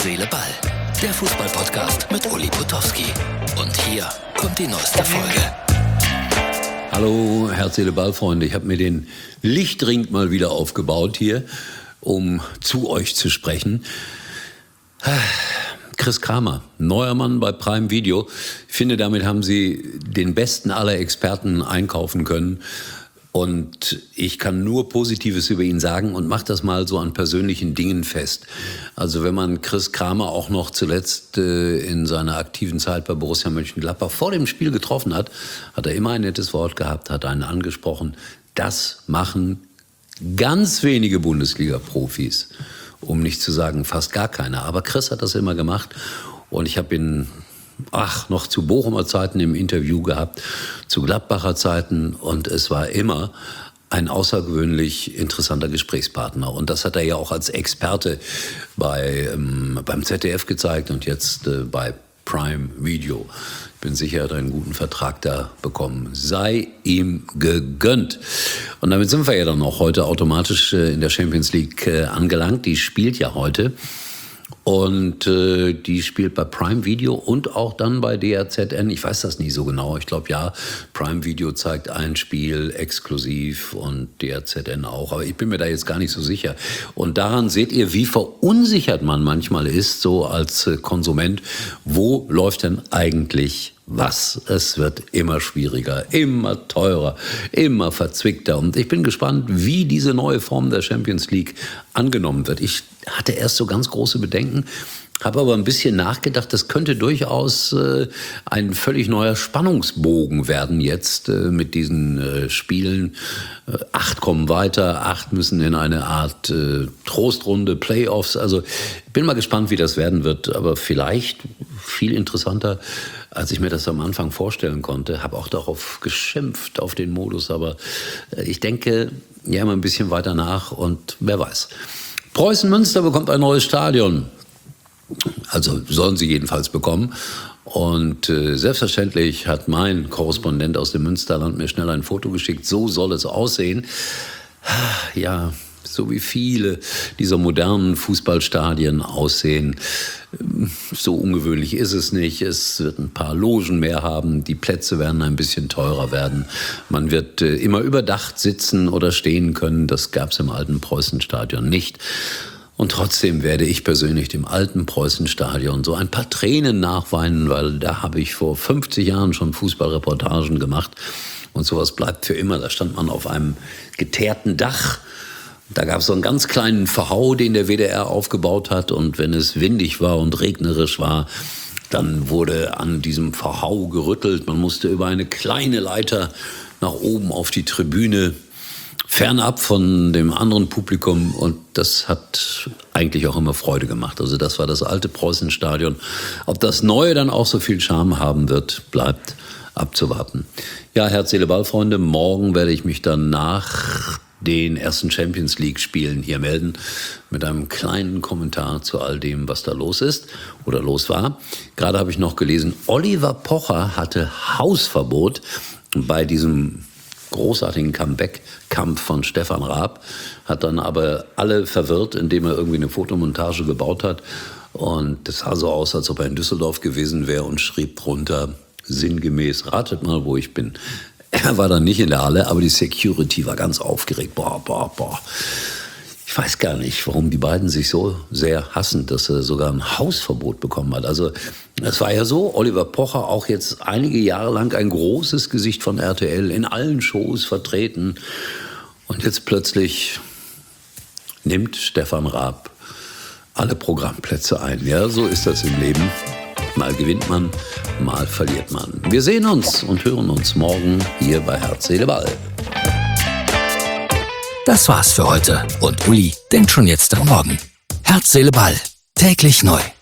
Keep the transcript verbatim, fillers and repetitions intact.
Seele, Ball. Der Fußball-Podcast mit Uli Potowski. Und hier kommt die neueste Folge. Hallo, Herz, Seele, Ball, Freunde. Ich habe mir den Lichtring mal wieder aufgebaut hier, um zu euch zu sprechen. Chris Kramer, neuer Mann bei Prime Video. Ich finde, damit haben sie den besten aller Experten einkaufen können. Und ich kann nur Positives über ihn sagen und mache das mal so an persönlichen Dingen fest. Also wenn man Chris Kramer auch noch zuletzt äh, in seiner aktiven Zeit bei Borussia Mönchengladbach vor dem Spiel getroffen hat, hat er immer ein nettes Wort gehabt, hat einen angesprochen. Das machen ganz wenige Bundesliga-Profis, um nicht zu sagen fast gar keiner. Aber Chris hat das immer gemacht und ich habe ihn... Ach, noch zu Bochumer Zeiten im Interview gehabt, zu Gladbacher Zeiten und es war immer ein außergewöhnlich interessanter Gesprächspartner. Und das hat er ja auch als Experte bei, ähm, beim Z D F gezeigt und jetzt äh, bei Prime Video. Ich bin sicher, er hat einen guten Vertrag da bekommen. Sei ihm gegönnt. Und damit sind wir ja dann auch heute automatisch äh, in der Champions League äh, angelangt. Die spielt ja heute. Und äh, die spielt bei Prime Video und auch dann bei D R Z N. Ich weiß das nicht so genau. Ich glaube, ja, Prime Video zeigt ein Spiel exklusiv und D R Z N auch. Aber ich bin mir da jetzt gar nicht so sicher. Und daran seht ihr, wie verunsichert man manchmal ist, so als äh, Konsument. Wo läuft denn eigentlich was? Es wird immer schwieriger, immer teurer, immer verzwickter. Und ich bin gespannt, wie diese neue Form der Champions League angenommen wird. Ich hatte erst so ganz große Bedenken, habe aber ein bisschen nachgedacht, das könnte durchaus äh, ein völlig neuer Spannungsbogen werden jetzt äh, mit diesen äh, Spielen. Äh, acht kommen weiter, acht müssen in eine Art äh, Trostrunde, Playoffs. Also bin mal gespannt, wie das werden wird, aber vielleicht viel interessanter, als ich mir das am Anfang vorstellen konnte. Habe auch darauf geschimpft, auf den Modus, aber äh, ich denke ja immer ein bisschen weiter nach und wer weiß. Preußen Münster bekommt ein neues Stadion. Also sollen sie jedenfalls bekommen. Und äh, selbstverständlich hat mein Korrespondent aus dem Münsterland mir schnell ein Foto geschickt. So soll es aussehen. Ja, so wie viele dieser modernen Fußballstadien aussehen. So ungewöhnlich ist es nicht. Es wird ein paar Logen mehr haben. Die Plätze werden ein bisschen teurer werden. Man wird äh, immer überdacht sitzen oder stehen können. Das gab es im alten Preußenstadion nicht. Und trotzdem werde ich persönlich dem alten Preußenstadion so ein paar Tränen nachweinen, weil da habe ich vor fünfzig Jahren schon Fußballreportagen gemacht. Und sowas bleibt für immer. Da stand man auf einem geteerten Dach. Da gab es so einen ganz kleinen Verhau, den der W D R aufgebaut hat. Und wenn es windig war und regnerisch war, dann wurde an diesem Verhau gerüttelt. Man musste über eine kleine Leiter nach oben auf die Tribüne, fernab von dem anderen Publikum. Und das hat eigentlich auch immer Freude gemacht. Also das war das alte Preußenstadion. Ob das neue dann auch so viel Charme haben wird, bleibt abzuwarten. Ja, Herz, Seele, Ball, Freunde. Morgen werde ich mich dann nach den ersten Champions League Spielen hier melden mit einem kleinen Kommentar zu all dem, was da los ist oder los war. Gerade habe ich noch gelesen, Oliver Pocher hatte Hausverbot bei diesem großartigen Comeback-Kampf von Stefan Raab, hat dann aber alle verwirrt, indem er irgendwie eine Fotomontage gebaut hat. Und das sah so aus, als ob er in Düsseldorf gewesen wäre und schrieb drunter sinngemäß, ratet mal, wo ich bin. Er war dann nicht in der Halle, aber die Security war ganz aufgeregt. Boah, boah, boah. Ich weiß gar nicht, warum die beiden sich so sehr hassen, dass er sogar ein Hausverbot bekommen hat. Also es war ja so, Oliver Pocher auch jetzt einige Jahre lang ein großes Gesicht von R T L, in allen Shows vertreten. Und jetzt plötzlich nimmt Stefan Raab alle Programmplätze ein. Ja, so ist das im Leben. Mal gewinnt man, mal verliert man. Wir sehen uns und hören uns morgen hier bei Herz, Seele, Ball. Das war's für heute und Uli denkt schon jetzt an morgen. Herz, Seele, Ball. Täglich neu.